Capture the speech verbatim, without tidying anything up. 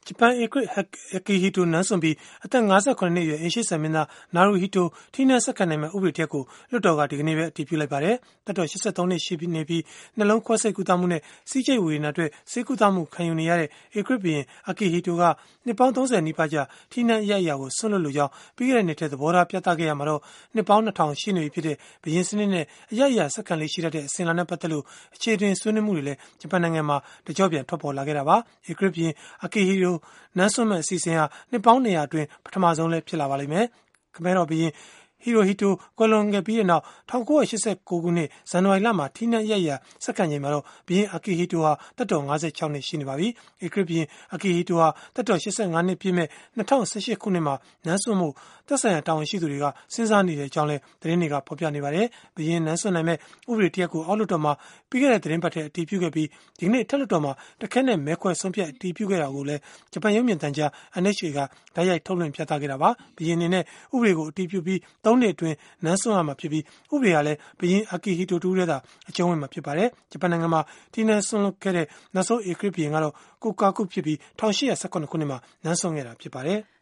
ဂျပန်ဧကရစ်အကီဟီတိုနန်းစွန်ပြီးအသက်၅၇နှစ်အရွယ်အိမ်ရှိဆန်မင်းသားနာရူဟီတိုထိနှက်ဆက်ခံနိုင်မဲ့ဥပဒေတစ်ခုလွှတ်တော်ကဒီကနေ့ပဲအတည်ပြုလိုက်ပါတယ်။တက်တော်၈၃နှစ်ရှိနေပြီးနှလုံးခွဲစိတ်ကုသမှုနဲ့စီးကျိတ်ဝေဒနာအတွက်ဆေးကုသမှုခံယူနေရတဲ့ဧကရစ်ဘုရင်အကီဟီတိုကနှစ်ပေါင်း၃၀နီးပါးကြာထိနှက်အရအရာကိုဆွန့်လွတ်လိုကြောင်းပြီးခဲ့တဲ့နှစ်ထဲသဘောထားပြသခဲ့ရမှာတော့နှစ်ပေါင်း၂ထောင်ရှိနေပြီဖြစ်တဲ့ဘုရင်စနစ်နဲ့အရအရာဆက်ခံလေးရှိတတ်တဲ့အစဉ်အလာနဲ့ပတ်သက်လို့အခြေတင်ဆွေးနွေးမှုတွေလည်းဂျပန်နိုင်ငံမှာတကြော့ပြန်ထွက်ပေါ်လာခဲ့တာပါ။ဧကရစ်ဘုရင်အကီဟီတိုနန်းစွန့်မဲ့အစီအစဉ်ဟာနှစ်ပေါင်းနေရာအတွင်းပထမဆုံးလည်းဖြစ်လာပါလိမ့်မယ်။ခမဲတော်ဘုရင်ဟီရိုဟီတိုကွယ်လွန်ခဲ့ပြီးတဲ့နောက်၁၉၈၉ခုနှစ်ဇန်နဝါရီလမှာထိနှက်ရရစက္ကန့်ချိန်မှာတော့ဘုရင်အကီဟီတိုဟာတက်တော်၅၆နှစ်ရှိနေပါပြီ။ဧကရစ်ဘုရင်အကီဟီတိုဟာတက်တော်၈၅နှစ်ပြည့်မဲ့၂၀၁၈ခုနှစ်မှာနန်းစွန့်မှုသက်ဆိုင်ရာတာဝန်ရှိသူတွေကစဉ်းစားနေတဲ့အကြောင်းလည်းသတင်းတွေကဖော်ပြနေပါတယ်။ဘုရင်နန်းစွန့်နိုင်မဲ့ဥပဒေတစ်ရပ်ကိုအောက်လွှတ်တော်မှာပြီးခဲ့တဲ့သတင်းပတ်ထဲအတည်ပြုခဲ့ပြီးဒီကနေ့အထက်လွှတ်တော်မှာတခဲနဲ့မဲခွဲဆုံးဖြတ်အတည်ပြုခဲ့တာကိုလည်းဂျပန်ရုပ်မြင်သံကြား N H K ကဓာတ်ရိုက်ထုတ်လွှင့်ပြသခဲ့တာပါ။ဘုရင်အနေနဲ့ဥပဒေကိုအတည်ပြုပြီးသုံးနှစ်အတွင်းနန်းစွန့်ရမှာဖြစ်ပြီးဥပဒေကလည်းဘုရင်အကီဟီတိုတူရဲတာအကျုံးဝင်မှာဖြစ်ပါတယ်။ဂျပန်နိုင်ငံမှာထိနှက်စွန့်လွတ်ခဲ့တဲ့နောက်ဆုံးဧကရစ်ဘုရင်ကတော့ကိုကာကုဖြစ်ပြီး၁၈၁၇ခုနှစ်မှာနန်းစွန့်ခဲ့တာဖြစ်ပါတယ်။